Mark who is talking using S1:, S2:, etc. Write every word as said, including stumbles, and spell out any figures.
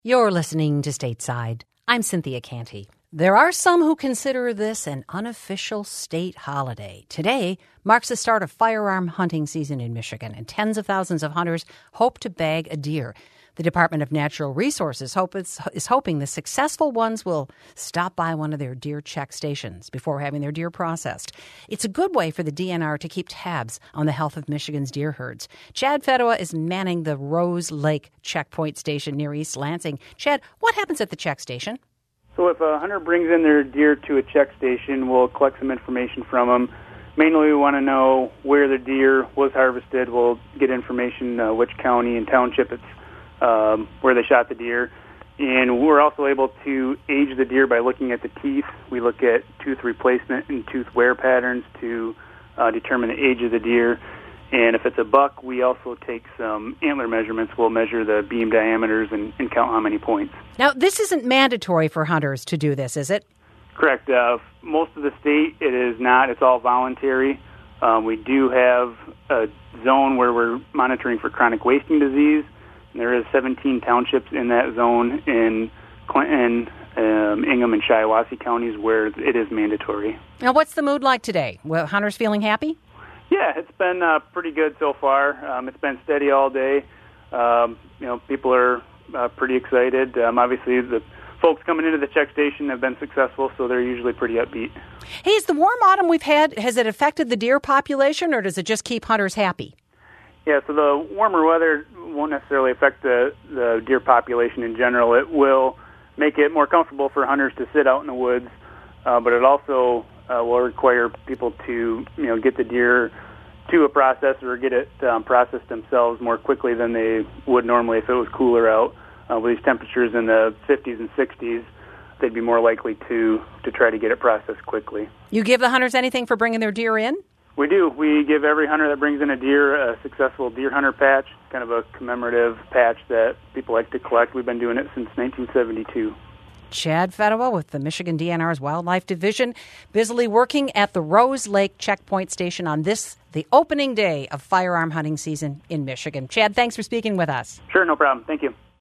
S1: You're listening to Stateside. I'm Cynthia Canty. There are some who consider this an unofficial state holiday. Today marks the start of firearm hunting season in Michigan, and tens of thousands of hunters hope to bag a deer. The Department of Natural Resources hope is, is hoping the successful ones will stop by one of their deer check stations before having their deer processed. It's a good way for the D N R to keep tabs on the health of Michigan's deer herds. Chad Fedwa is manning the Rose Lake Checkpoint Station near East Lansing. Chad, what happens at the check station?
S2: So if a hunter brings in their deer to a check station, we'll collect some information from them. Mainly we want to know where the deer was harvested. We'll get information, uh, which county and township it's Um, where they shot the deer. And we're also able to age the deer by looking at the teeth. We look at tooth replacement and tooth wear patterns to uh, determine the age of the deer. And if it's a buck, we also take some antler measurements. We'll measure the beam diameters and, and count how many points.
S1: Now, this isn't mandatory for hunters to do this, is it?
S2: Correct. Uh, most of the state, it is not. It's all voluntary. Um, we do have a zone where we're monitoring for chronic wasting disease. There is seventeen townships in that zone in Clinton, um, Ingham, and Shiawassee counties where it is mandatory.
S1: Now, what's the mood like today? Well, hunters feeling happy?
S2: Yeah, it's been uh, pretty good so far. Um, it's been steady all day. Um, you know, people are uh, pretty excited. Um, obviously, the folks coming into the check station have been successful, so they're usually pretty upbeat.
S1: Hey, is the warm autumn we've had, has it affected the deer population, or does it just keep hunters happy?
S2: Yeah, so the warmer weather won't necessarily affect the, the deer population in general. It will make it more comfortable for hunters to sit out in the woods, uh, but it also uh, will require people to, you know, get the deer to a processor or get it um, processed themselves more quickly than they would normally if it was cooler out. Uh, with these temperatures in the fifties and sixties, they'd be more likely to, to try to get it processed quickly.
S1: You give the hunters anything for bringing their deer in?
S2: We do. We give every hunter that brings in a deer a successful deer hunter patch, kind of a commemorative patch that people like to collect. We've been doing it since nineteen seventy-two.
S1: Chad Fedwa with the Michigan D N R's Wildlife Division, busily working at the Rose Lake Checkpoint Station on this, the opening day of firearm hunting season in Michigan. Chad, thanks for speaking with us.
S2: Sure, no problem. Thank you.